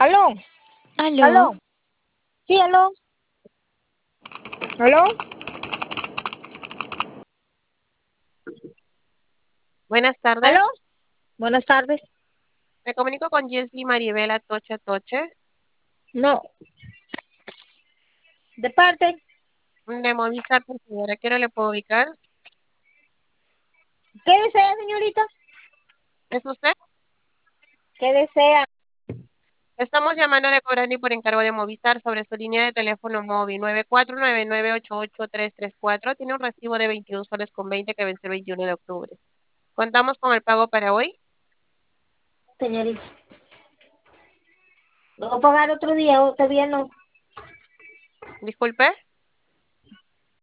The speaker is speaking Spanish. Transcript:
Aló, Aló, aló, sí, aló, aló. Buenas Aló, tardes. buenas tardes. Me comunico con Jesly Maribela Toche Toche, No, de parte, de Movistar, por favor. ¿A qué hora le puedo ubicar? ¿qué desea, señorita? ¿Es usted? ¿Qué desea? Estamos llamando de Corani por encargo de Movistar sobre su línea de teléfono móvil 9499888334. Tiene un recibo de 22 soles con 20 que vence el 21 de octubre. ¿Contamos con el pago para hoy? Señorita, ¿lo voy a pagar otro día o todavía no? Disculpe.